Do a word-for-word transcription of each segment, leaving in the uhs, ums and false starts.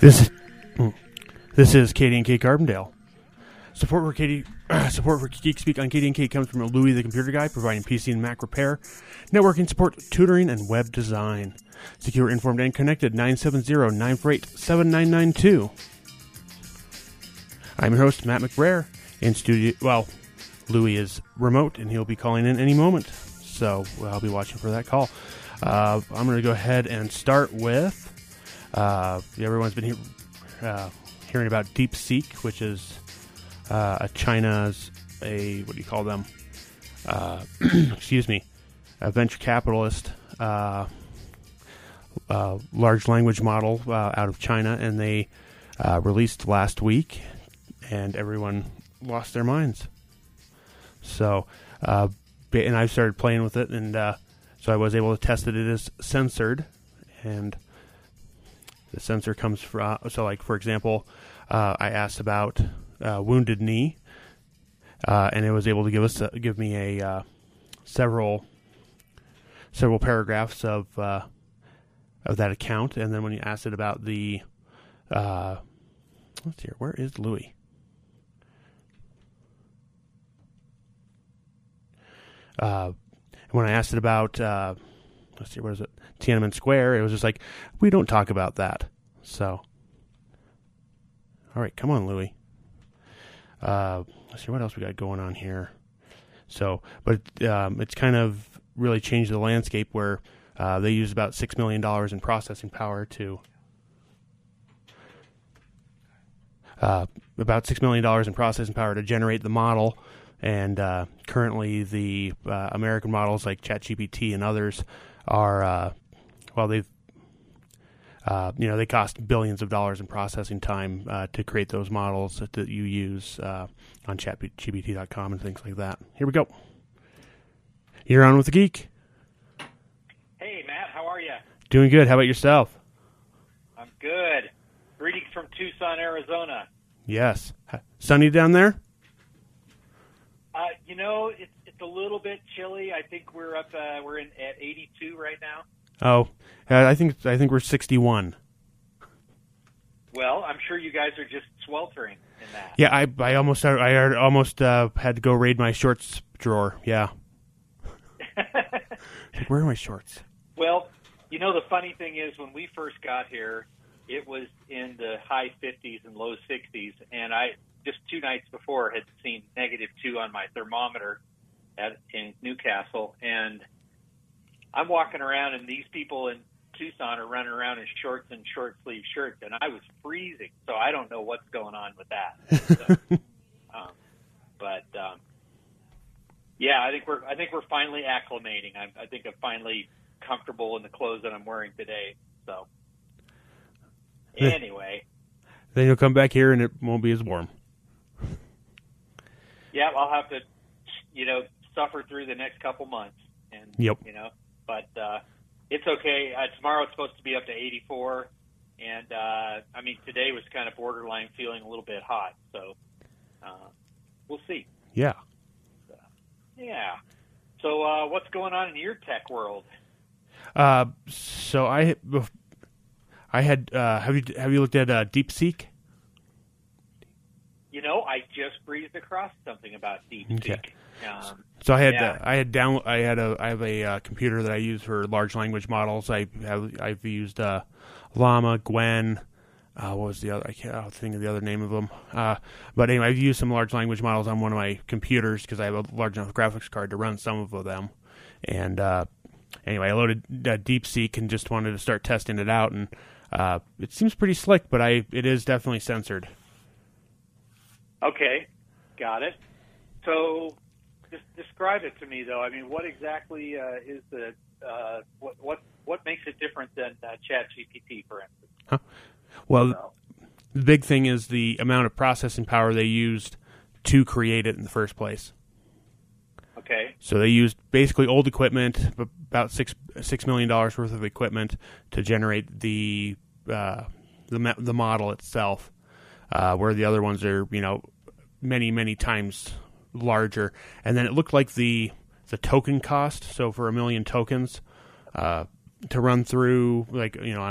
This is this is Katie and Kate Carbondale. Support for Katie, uh, support for Geek Speak on Katie and Kate comes from Louis the Computer Guy, providing P C and Mac repair, networking support, tutoring, and web design. Secure, informed, and connected. nine seven zero, nine four eight, seven nine nine two. I'm your host, Matt McBrayer. In studio, well, Louis is remote, and he'll be calling in any moment. So well, I'll be watching for that call. Uh, I'm going to go ahead and start with. Uh, everyone's been he- uh, hearing about DeepSeek, which is uh, a China's a what do you call them? Uh, excuse me, a venture capitalist, uh, uh, large language model uh, out of China, and they uh, released last week, and everyone lost their minds. So, uh, and I started playing with it, and uh, so I was able to test that it is censored, and the censor comes from, so like, for example, uh, I asked about uh, Wounded Knee, uh, and it was able to give us, uh, give me a uh, several, several paragraphs of uh, of that account, and then when you asked it about the, uh, let's see here, where is Louis? Uh, when I asked it about, uh, let's see, what is it? Tiananmen Square, it was just like, we don't talk about that. So, all right, come on, Louis. Uh, let's see what else we got going on here. So, but um, it's kind of really changed the landscape where uh, they use about six million dollars in processing power to, uh, about six million dollars in processing power to generate the model. And uh, currently the uh, American models like ChatGPT and others are, uh, well, they've, uh, you know, they cost billions of dollars in processing time uh, to create those models that, that you use uh, on chat G P T dot com and things like that. Here we go. You're on with the Geek. Hey, Matt, how are you? Doing good. How about yourself? I'm good. Greetings from Tucson, Arizona. Yes. Sunny down there? Uh, you know, it's it's a little bit chilly. I think we're up. Uh, we're in at eighty-two right now. Oh, uh, I think I think we're sixty-one. Well, I'm sure you guys are just sweltering in that. Yeah, I I almost I almost uh, had to go raid my shorts drawer. Yeah. Like, where are my shorts? Well, you know, the funny thing is, when we first got here, it was in the high fifties and low sixties, and I. just two nights before had seen negative two on my thermometer at in Newcastle, and I'm walking around, and these people in Tucson are running around in shorts and short sleeve shirts, and I was freezing. So I don't know what's going on with that. So, um, but um, yeah, I think we're I think we're finally acclimating. I, I think I'm finally comfortable in the clothes that I'm wearing today. So anyway, then you'll come back here, and it won't be as warm. Yeah, I'll have to, you know, suffer through the next couple months, and yep. you know, but uh, it's okay. Uh, tomorrow it's supposed to be up to eighty-four, and uh, I mean today was kind of borderline feeling a little bit hot, so uh, we'll see. Yeah. Uh, yeah. So uh, what's going on in your tech world? Uh, so I, I had uh, have you have you looked at uh, DeepSeek? You know, I just breezed across something about DeepSeek. Okay. Um, so I had yeah. uh, I had down I had a I have a uh, computer that I use for large language models. I have I've used uh, Llama, Gwen. Uh, what was the other? I can't I'll think of the other name of them. Uh, but anyway, I've used some large language models on one of my computers because I have a large enough graphics card to run some of them. And uh, anyway, I loaded uh, DeepSeek and just wanted to start testing it out, and uh, it seems pretty slick, but I it is definitely censored. Okay, got it. So, just describe it to me, though. I mean, what exactly uh, is the uh, what what what makes it different than uh, ChatGPT, for instance? Huh? Well, so. The big thing is the amount of processing power they used to create it in the first place. Okay. So they used basically old equipment, about six six million dollars worth of equipment to generate the uh, the the model itself, uh, where the other ones are, you know, many many times larger. And then it looked like the the token cost. So for a million tokens, uh, to run through, like, you know, on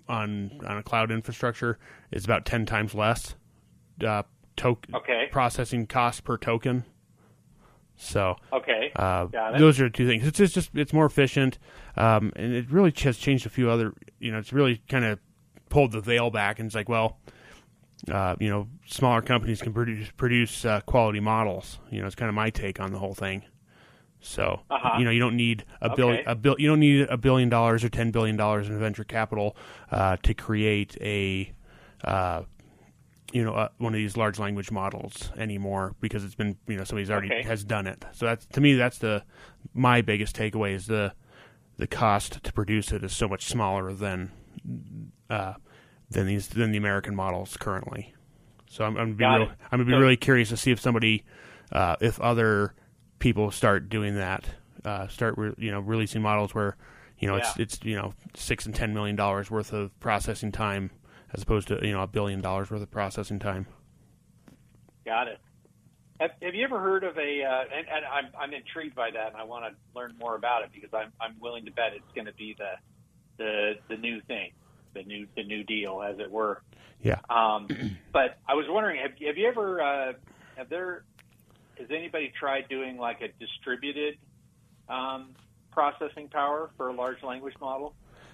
on on a cloud infrastructure is about ten times less uh, to- Okay. processing cost per token. So Okay. uh, Got it. those are two things. It's just, just it's more efficient, um, and it really has changed a few other. You know, it's really kind of pulled the veil back, and it's like, well, uh, you know, smaller companies can produce produce uh, quality models. You know, it's kind of my take on the whole thing. So Uh-huh. you know, you don't need a Okay. billion a bill you don't need a billion dollars or ten billion dollars in venture capital uh, to create a uh, you know uh, one of these large language models anymore, because it's been, you know, somebody's already Okay. has done it. So that's, to me, that's the my biggest takeaway is the the cost to produce it is so much smaller than uh, than these than the American models currently. So I'm, I'm gonna be Got real, it. I'm gonna be So- really curious to see if somebody uh, if other people start doing that, uh, start re- you know releasing models where, you know, it's Yeah. it's you know six and ten million dollars worth of processing time as opposed to, you know, a billion dollars worth of processing time. Got it. Have, have you ever heard of a? Uh, and, and I'm I'm intrigued by that, and I want to learn more about it, because I'm I'm willing to bet it's going to be the the the new thing, the new the new deal, as it were. Yeah. Um, but I was wondering, have, have you ever uh, have there has anybody tried doing like a distributed um, processing power for a large language model?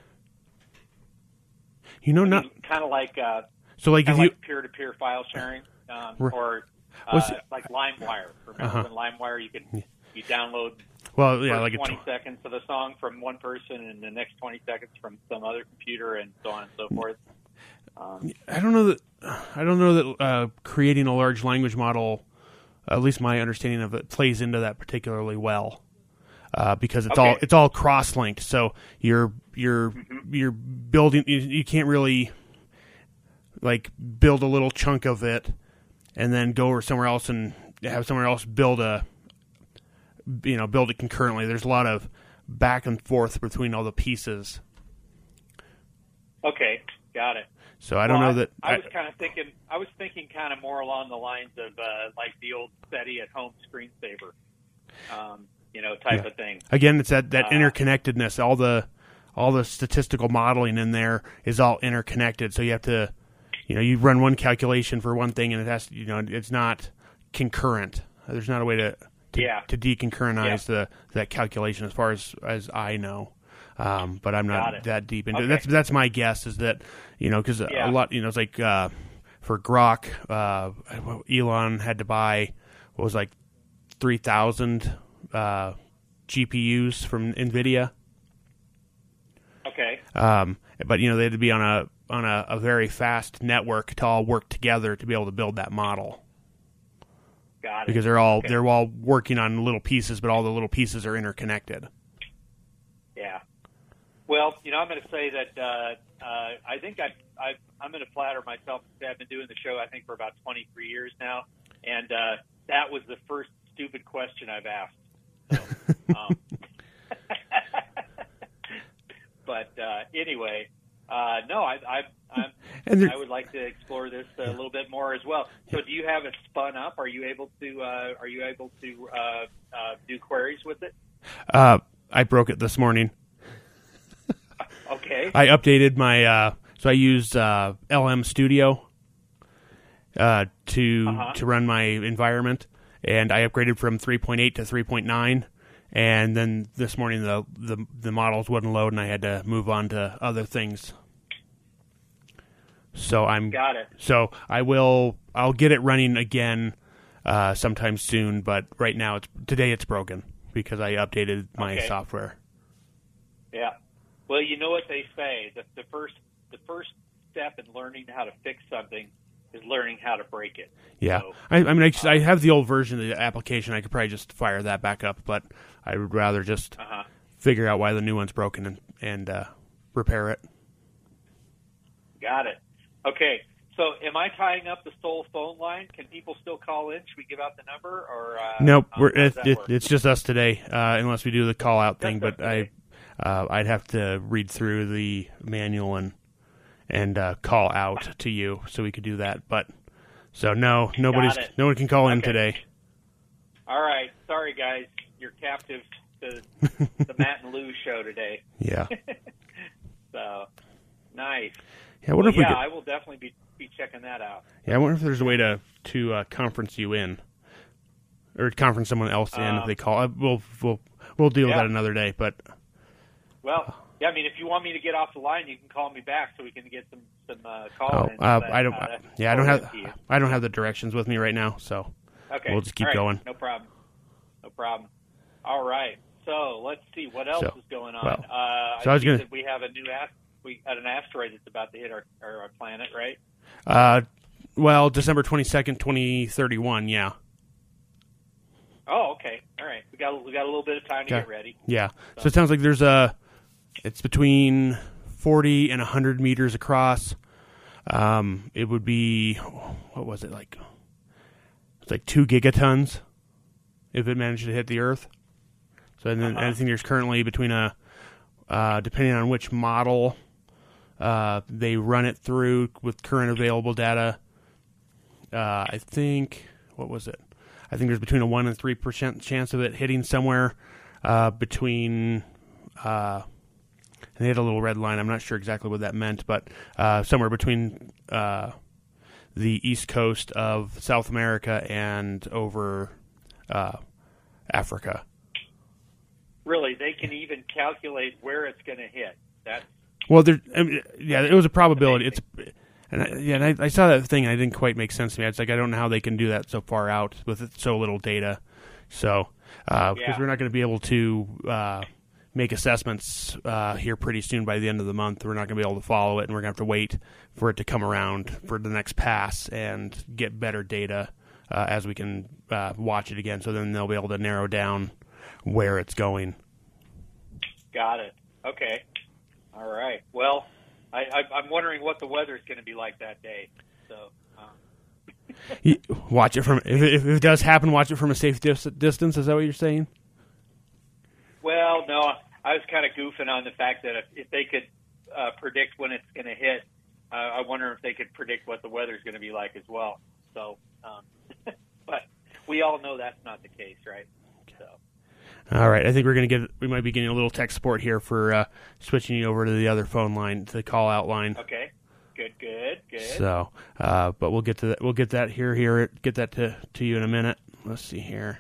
You know, not Kind of like uh, so like if kind you of like peer-to-peer file sharing, um, Right. or What's uh, it- like LimeWire. Remember Uh-huh. when LimeWire, you could you download well, yeah, first like a twenty tw- seconds of a song from one person and the next twenty seconds from some other computer, and so on and so forth. Um, I don't know that I don't know that uh, creating a large language model, at least my understanding of it, plays into that particularly well, uh, because it's all Okay. it's all cross-linked. So you're you're Mm-hmm. you're building. You, you can't really like build a little chunk of it and then go over somewhere else and have somewhere else build a you know build it concurrently. There's a lot of back and forth between all the pieces. okay, got it. So I don't Well, know that I, I was kind of thinking. I was thinking kind of more along the lines of uh, like the old SETI at home screensaver, um, you know, type Yeah. of thing. Again, it's that, that Uh, interconnectedness. All the all the statistical modeling in there is all interconnected. So you have to, you know, you run one calculation for one thing, and it has to, you know, it's not concurrent. There's not a way to to, Yeah. to deconcurrentize the that calculation, as far as as I know. Um, but I'm Got not it. that deep into it. Okay. That's that's my guess, is that, you know, because Yeah. a lot, you know, it's like uh, for Grok, uh, Elon had to buy what was like three thousand uh, G P Us from NVIDIA. Okay, Um, but you know, they had to be on a on a, a very fast network to all work together to be able to build that model, got it. because they're all Okay. they're all working on little pieces, but all the little pieces are interconnected. Yeah. Well, you know, I'm going to say that uh, uh, I think I, I, I'm going to flatter myself. I've been doing the show, I think, for about twenty-three years now, and uh, that was the first stupid question I've asked. So, um, but uh, anyway, uh, no, I, I, I'm, And there- I would like to explore this a little bit more as well. So, do you have it spun up? Are you able to? Uh, are you able to uh, uh, do queries with it? Uh, I broke it this morning. Okay. I updated my uh, so I used uh, L M Studio uh, to Uh-huh. to run my environment, and I upgraded from three point eight to three point nine. And then this morning the, the the models wouldn't load, and I had to move on to other things. So I'm Got it. So I will I'll get it running again uh, sometime soon, but right now it's today it's broken because I updated my Okay. software. Yeah. Well, you know what they say. The, the first the first step in learning how to fix something is learning how to break it. Yeah, So, I, I mean, I, just- I have the old version of the application. I could probably just fire that back up, but I would rather just uh-huh. figure out why the new one's broken and and uh, repair it. Got it. Okay. So, am I tying up the Soul phone line? Can people still call in? Should we give out the number, or uh, Nope, um, we're, how does it, that it, work? it's just us today, uh, unless we do the call out thing. Just us But I, today. uh, I'd have to read through the manual and and uh, call out to you, so we could do that. But so no, nobody's it. no one can call in Okay. today. All right. Sorry, guys. You're captive to the Matt and Lou show today. Yeah. So, Nice. Yeah, I wonder well, if we yeah, could, I will definitely be, be checking that out. yeah, I wonder if there's a way to to uh, conference you in, or conference someone else in Um, if they call. Uh, we'll we'll we'll deal with yeah. that another day. But Well, yeah, I mean, if you want me to get off the line, you can call me back so we can get some some uh, oh, call-ins. uh, but, I don't. uh, yeah, I don't forward have to you. I don't have the directions with me right now, so Okay. we'll just keep All right. going. No problem. No problem. All right. So let's see what else So, is going on. well, uh, so I was see gonna- that we have a new ast- we had an asteroid that's about to hit our, our, our planet, right? Uh, well, December twenty second, twenty thirty one. Yeah, Oh, okay. All right. We got we got a little bit of time to Okay. get ready. yeah. So it sounds like there's a. It's between forty and a hundred meters across. Um, it would be, what was it like? It's like two gigatons if it managed to hit the Earth. So and then Uh-huh. I think there's currently between a, uh, depending on which model, uh, they run it through with current available data. Uh, I think what was it? I think there's between a one and three percent chance of it hitting somewhere uh, between. Uh, and they had a little red line. I'm not sure exactly what that meant, but uh, somewhere between uh, the east coast of South America and over uh, Africa. Really, they can even calculate where it's going to hit. That's Well, there, I mean, yeah, it was a probability. It's, and I, yeah, and I, I saw that thing, and it didn't quite make sense to me. It's like I don't know how they can do that so far out with so little data. So, uh, because Yeah. we're not going to be able to uh, make assessments uh, here pretty soon by the end of the month. We're not going to be able to follow it, and we're going to have to wait for it to come around for the next pass and get better data uh, as we can uh, watch it again. So then they'll be able to narrow down where it's going. got it. Okay. All right. Well, I, I, I'm wondering what the weather is going to be like that day. So, um, You- Watch it from if it, if it does happen. Watch it from a safe dis- distance. Is that what you're saying? well, no, I was kind of goofing on the fact that if, if they could uh, predict when it's going to hit, uh, I wonder if they could predict what the weather is going to be like as well. So, um, but we all know that's not the case, right? So. All right. I think we're gonna get. We might be getting a little tech support here for uh, switching you over to the other phone line, to the call out line. Okay. Good. Good. Good. So, uh, but we'll get to that. We'll get that here. Here. Get that to to you in a minute. Let's see here.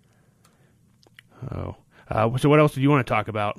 Oh. Uh, so what else do you want to talk about?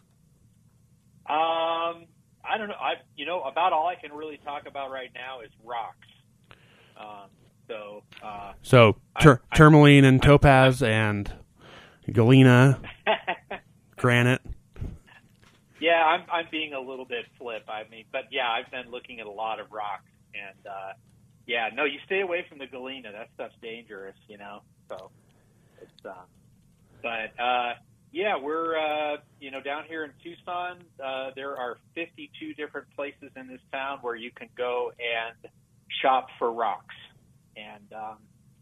Um, I don't know. I you know about all I can really talk about right now is rocks. Um, so. Uh, So tur- I- I- tourmaline and topaz and galena, granite. Yeah, I'm I'm being a little bit flip. I mean, but yeah, I've been looking at a lot of rocks, and uh, yeah, no, you stay away from the galena. That stuff's dangerous, you know. So, it's uh, but uh, yeah, we're uh, you know down here in Tucson. Uh, there are fifty-two different places in this town where you can go and shop for rocks, and um,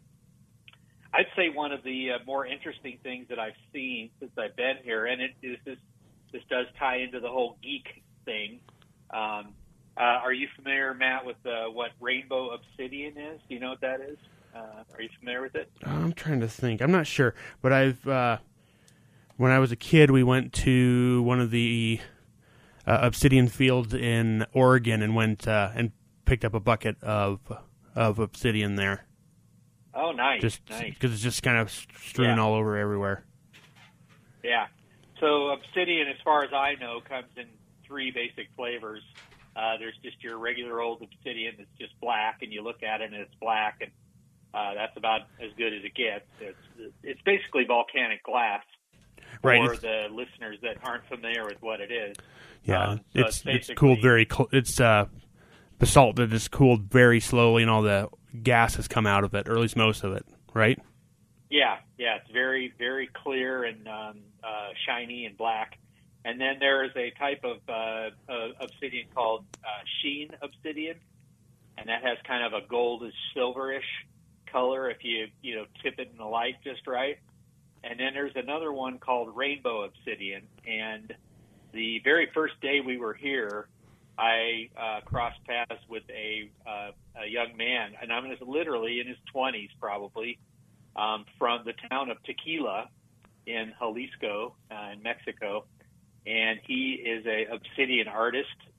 I'd say one of the uh, more interesting things that I've seen since I've been here, and it is this. This does tie into the whole geek thing. Um, uh, are you familiar, Matt, with uh, what rainbow obsidian is? Do you know what that is? Uh, are you familiar with it? I'm trying to think. I'm not sure, but I've uh, when I was a kid, we went to one of the uh, obsidian fields in Oregon and went uh, and picked up a bucket of of obsidian there. Oh, nice, Just nice. because it's just kind of strewn Yeah. all over everywhere. Yeah. So obsidian, as far as I know, comes in three basic flavors. Uh, there's just your regular old obsidian that's just black, and you look at it and it's black, and uh, that's about as good as it gets. It's, it's basically volcanic glass. Right. For It's, the listeners that aren't familiar with what it is. yeah. Um, so it's it's it's basically- cooled very. Cl- it's uh, basalt that is cooled very slowly, and all the gas has come out of it, or at least most of it. Right. Yeah, yeah, it's very, very clear and um, uh, shiny and black. And then there is a type of uh, uh, obsidian called uh, sheen obsidian, and that has kind of a goldish, silverish color if you you know tip it in the light just right. And then there's another one called rainbow obsidian. And the very first day we were here, I uh, crossed paths with a uh, a young man, and I'm literally in his twenties probably. Um, from the town of Tequila in Jalisco, uh, in Mexico, and he is a obsidian artist,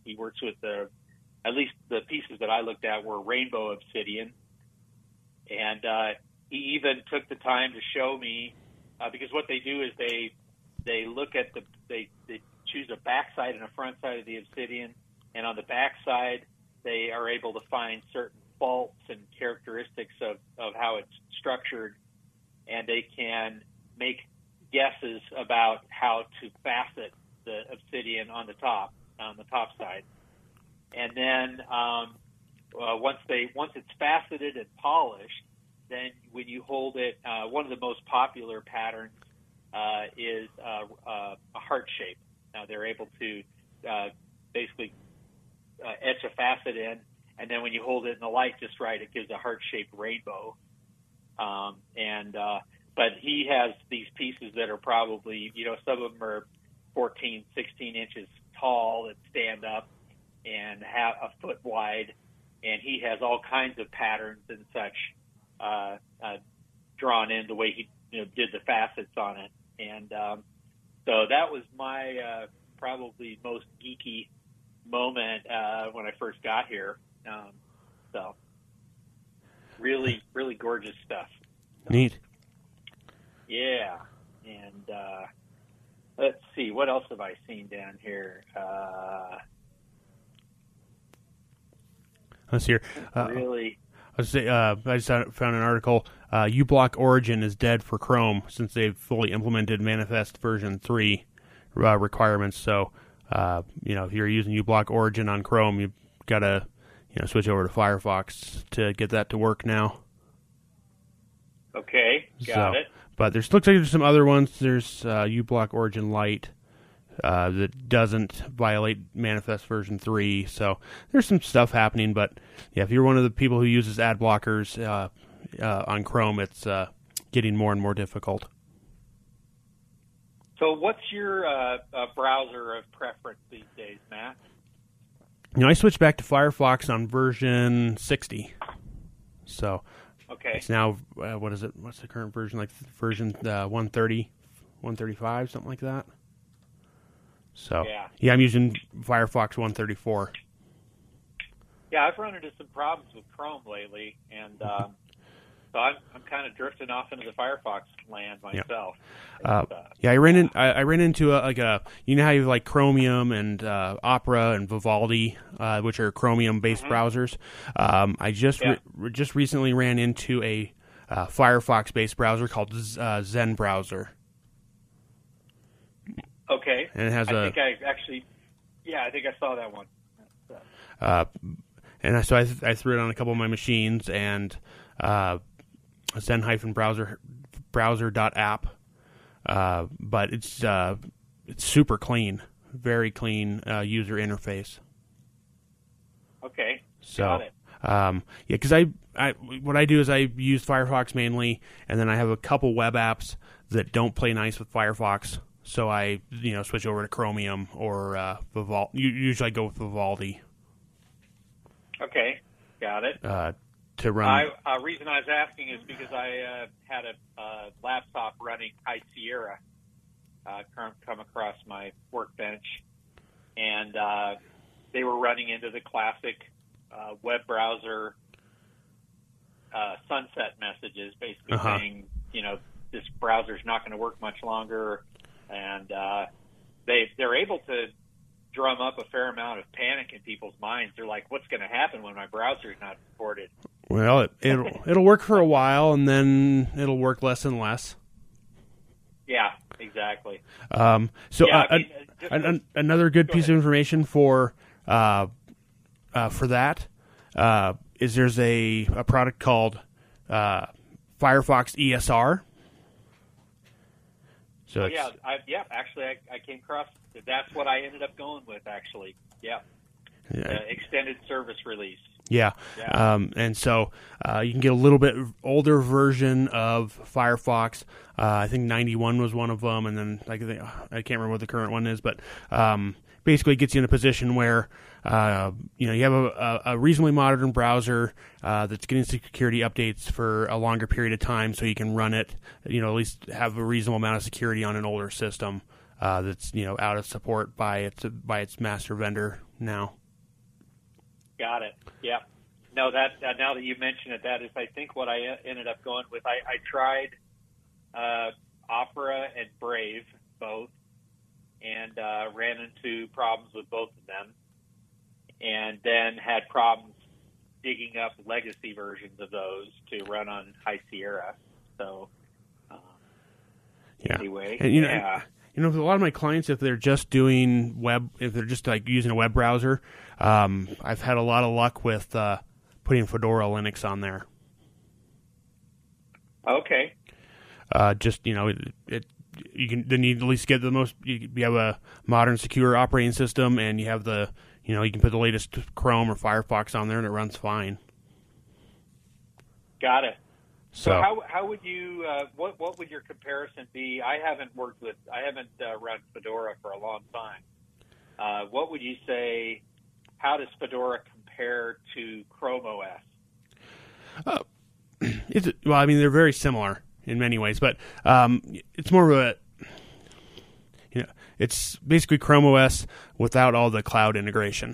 he works with the, at least the pieces that I looked at were Rainbow Obsidian. And uh, he even took the time to show me, uh, because what they do is they they look at the, they, they choose a backside and a front side of the obsidian, and on the backside they are able to find certain faults and characteristics of, of how it's structured, and they can make guesses about how to facet the obsidian on the top, on the top side. And then um, uh, once they once it's faceted and polished, then when you hold it, uh, one of the most popular patterns uh, is uh, uh, a heart shape. Now they're able to uh, basically uh, etch a facet in, and then when you hold it in the light just right, it gives a heart-shaped rainbow. Um, and uh, but he has these pieces that are probably, you know, some of them are fourteen, sixteen inches tall that stand up and have a foot wide, and he has all kinds of patterns and such uh, uh, drawn in the way he, you know, did the facets on it. And um, so that was my uh, probably most geeky moment uh, when I first got here. Um, so really, really gorgeous stuff. Neat. Yeah. And uh, let's see, what else have I seen down here? Uh, Let's hear. Uh, really? I say, uh, I just found an article. Uh, uBlock Origin is dead for Chrome since they've fully implemented Manifest version three uh, requirements. So, uh, you know, if you're using uBlock Origin on Chrome, you've got to, you know, switch over to Firefox to get that to work now. Okay, got so, it. But there's looks like there's some other ones. There's uh, uBlock Origin Lite uh, that doesn't violate Manifest version three. So there's some stuff happening. But yeah, if you're one of the people who uses ad blockers uh, uh, on Chrome, it's uh, getting more and more difficult. So what's your uh, uh, browser of preference these days, Matt? You know, I switched back to Firefox on version sixty. So okay. It's now, uh, what is it? What's the current version? Like version uh, one thirty, one thirty-five, something like that. So, yeah. yeah, I'm using Firefox one thirty-four. Yeah, I've run into some problems with Chrome lately, and um, so I'm, I'm kind of drifting off into the Firefox land myself. Yeah, uh, uh, yeah I ran in. I, I ran into a, like a. You know how you have like Chromium and uh, Opera and Vivaldi, uh, which are Chromium-based mm-hmm. browsers. Um, I just yeah. re- just recently ran into a uh, Firefox-based browser called uh, Zen Browser. Okay. And it has I a. think I actually. Yeah, I think I saw that one. Uh, and so I, th- I threw it on a couple of my machines, and uh, Zen-browser browser.app. Uh, but it's uh, it's super clean, very clean uh, user interface. Okay, so, got it. Um, yeah, because I, I what I do is I use Firefox mainly, and then I have a couple web apps that don't play nice with Firefox. So I, you know, switch over to Chromium or uh, Vivaldi. Usually I go with Vivaldi. Okay, got it. Uh, to run. I, uh, reason I was asking is because I uh, had a uh, laptop running High Sierra uh, come, come across my workbench, and uh, they were running into the classic uh, web browser uh, sunset messages, basically uh-huh. saying, you know, this browser's not going to work much longer, and uh, they they're able to drum up a fair amount of panic in people's minds. They're like, what's going to happen when my browser is not supported? Well, it, it'll it'll work for a while, and then it'll work less and less. Yeah, exactly. Um, so yeah, uh, I mean, a, an, another good go piece ahead. of information for uh, uh, for that uh, is there's a, a product called uh, Firefox E S R. So oh, it's, yeah, I, yeah. Actually, I, I came across. That's what I ended up going with. Actually, yeah. yeah. Uh, extended service release. Yeah, yeah. Um, and so uh, you can get a little bit older version of Firefox. Uh, I think ninety-one was one of them, and then like, I can't remember what the current one is, but um, basically it gets you in a position where uh, you know you have a, a reasonably modern browser uh, that's getting security updates for a longer period of time, so you can run it. You know, at least have a reasonable amount of security on an older system uh, that's you know out of support by its by its master vendor now. Got it. Yeah. No, that uh, now that you mention it, that is, I think, what I ended up going with. I, I tried uh, Opera and Brave both, and uh, ran into problems with both of them, and then had problems digging up legacy versions of those to run on High Sierra. So, uh, yeah. Anyway, and, you know, yeah. You know, a lot of my clients, if they're just doing web, if they're just like using a web browser, um, I've had a lot of luck with uh, putting Fedora Linux on there. Okay. Uh, just you know, it, it you can then you at least get the most. You, you have a modern, secure operating system, and you have the you know you can put the latest Chrome or Firefox on there, and it runs fine. Got it. So, So how how would you uh, what what would your comparison be? I haven't worked with I haven't uh, run Fedora for a long time. Uh, what would you say? How does Fedora compare to Chrome O S? Uh, it's, well, I mean, they're very similar in many ways, but um, it's more of a, you know, it's basically Chrome O S without all the cloud integration.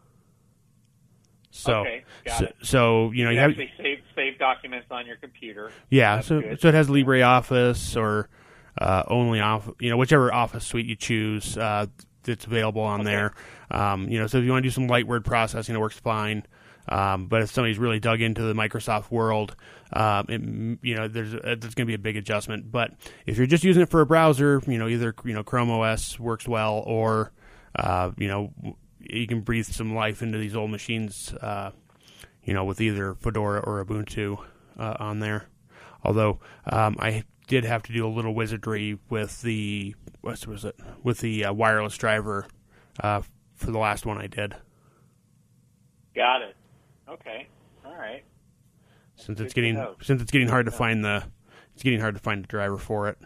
So, okay, got so, it. so you know, you, you have actually save save documents on your computer. yeah, That's so good. so it has LibreOffice or uh, only off, you know, whichever Office suite you choose, uh, that's available on Okay. there. Um, you know, so if you want to do some light word processing, it works fine. Um, but if somebody's really dug into the Microsoft world, um, it, you know, there's a, there's going to be a big adjustment. But if you're just using it for a browser, you know, either you know Chrome O S works well, or uh, you know, you can breathe some life into these old machines, uh, you know, with either Fedora or Ubuntu uh, on there. Although um, I did have to do a little wizardry with the what was it with the uh, wireless driver uh, for the last one I did. Got it. Okay. All right. Since Good it's to getting know. since it's getting hard to know. find the it's getting hard to find the driver for it.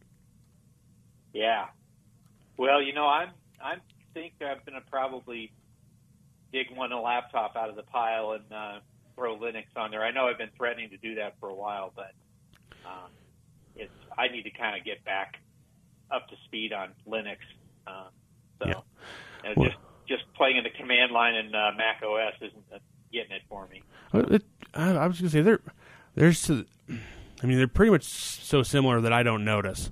Yeah. Well, you know, I'm I'm think I'm going to probably dig one a laptop out of the pile and uh, throw Linux on there. I know I've been threatening to do that for a while, but um, it's I need to kind of get back up to speed on Linux. Uh, so Yeah. and Well- just just playing in the command line in uh, Mac O S isn't uh, getting it for me. Well, It, I, I was going to say they're there's I mean they're pretty much so similar that I don't notice.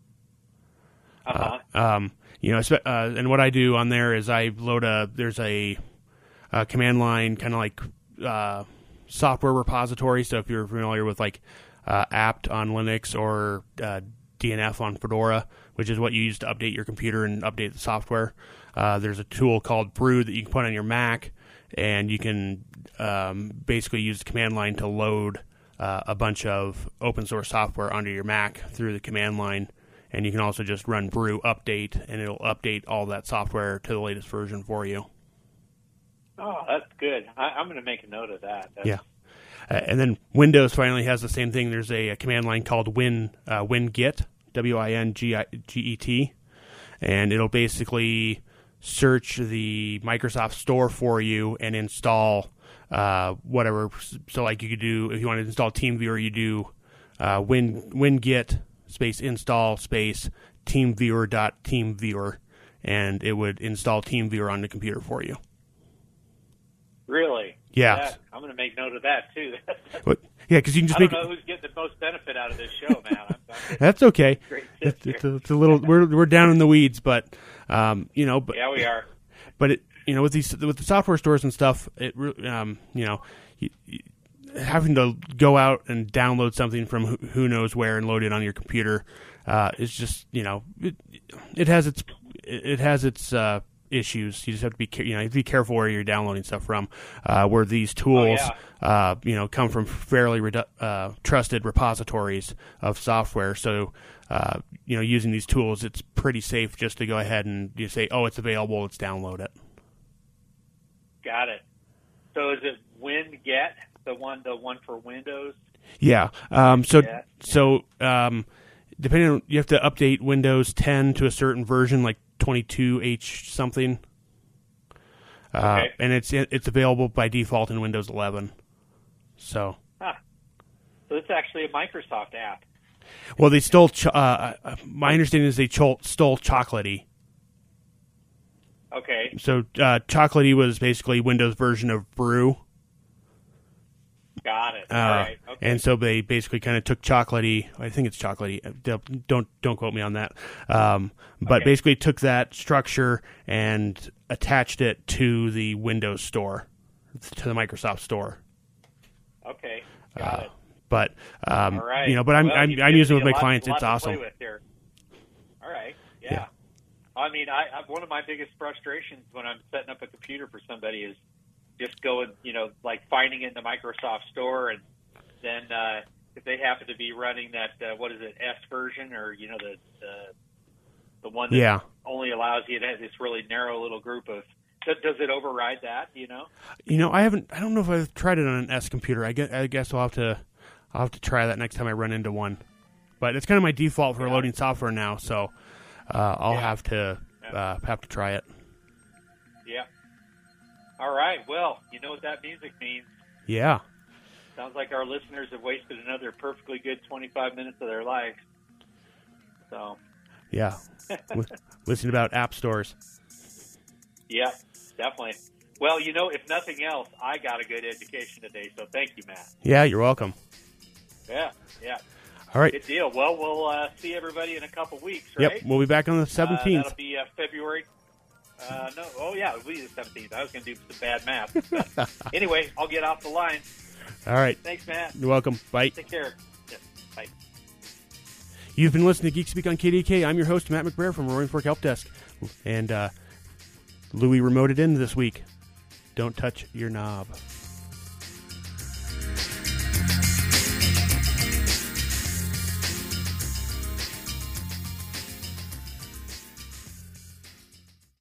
Uh-huh. Uh, um, you know, spe- uh, and what I do on there is I load a there's a, a command line kind of like uh, software repository. So if you're familiar with like uh, apt on Linux or uh, D N F on Fedora, which is what you use to update your computer and update the software, uh, there's a tool called Brew that you can put on your Mac, and you can um, basically use the command line to load uh, a bunch of open source software onto your Mac through the command line. And you can also just run brew update, and it'll update all that software to the latest version for you. Oh, that's good. I, I'm going to make a note of that. That's, Yeah. Uh, and then Windows finally has the same thing. There's a, a command line called win uh, winget, W I N G E T, and it'll basically search the Microsoft Store for you and install uh, whatever. So like you could do, if you want to install TeamViewer, you do uh, win winget space install space teamviewer dot teamviewer, and it would install TeamViewer on the computer for you. Really? Yeah. That, I'm going to make note of that, too. But, yeah, because you can just I don't make know who's getting the most benefit out of this show, man. I'm, I'm getting that's okay. great It's, tips it's, here. a, it's a little we're we're down in the weeds, but um, you know, but Yeah, we are. but it you know with these with the software stores and stuff, it re- um, you know. You, you, having to go out and download something from who, who knows where and load it on your computer uh, is just you know it, it has its it has its uh, issues. You just have to be you know you have to be careful where you're downloading stuff from. Uh, where these tools Oh, uh, you know come from fairly redu- uh, trusted repositories of software, so uh, you know using these tools, it's pretty safe just to go ahead and you say, oh, it's available, let's download it. Got it. So is it WinGet, the one the one for Windows? Yeah. Um, so Yeah. so um, depending on you have to update Windows ten to a certain version, like twenty-two H something. Uh, Okay. and it's it's available by default in Windows eleven. So Huh. So it's actually a Microsoft app. well, they stole. Ch- uh, uh, my understanding is they cho- stole Chocolatey. Okay. So uh, Chocolatey was basically Windows version of Brew. Got it. Uh, All right. Okay. And so they basically kind of took Chocolatey. I think it's Chocolatey. Don't don't quote me on that. Um, but Okay. basically took that structure and attached it to the Windows Store, to the Microsoft Store. Okay. Got Uh, it. But um, All right. you know, but I'm Well, I'm, you've I'm given using it me with a my lot- clients. lot It's to play awesome. with here. All right. Yeah. Yeah. I mean, I, I one of my biggest frustrations when I'm setting up a computer for somebody is just going, you know, like finding it in the Microsoft Store, and then uh, if they happen to be running that, uh, what is it, S version, or you know, the the, the one that Yeah. only allows you to have this really narrow little group of. Does, does it override that? You know? You know, I haven't. I don't know if I've tried it on an S computer. I guess, I guess I'll have to. I'll have to try that next time I run into one. But it's kind of my default for Yeah. loading software now, so uh, I'll Yeah. have to Yeah. uh, have to try it. Yeah. All right. Well, you know what that music means. Yeah. Sounds like our listeners have wasted another perfectly good twenty-five minutes of their lives. So, Yeah. Listen about app stores. yeah, definitely. Well, you know, if nothing else, I got a good education today, so thank you, Matt. Yeah, you're welcome. Yeah, yeah. All right. Good deal. Well, we'll uh, see everybody in a couple weeks, Yep. right? We'll be back on the Uh, seventeenth. that'll be uh, February. Uh, no, oh, yeah, it'll be the seventeenth. I was going to do some bad math. But anyway, I'll get off the line. All right. Thanks, Matt. You're welcome. Bye. Take care. Yeah, bye. You've been listening to Geek Speak on K D K. I'm your host, Matt McBrayer from Roaring Fork Help Desk. And uh, Louis remoted in this week. Don't touch your knob.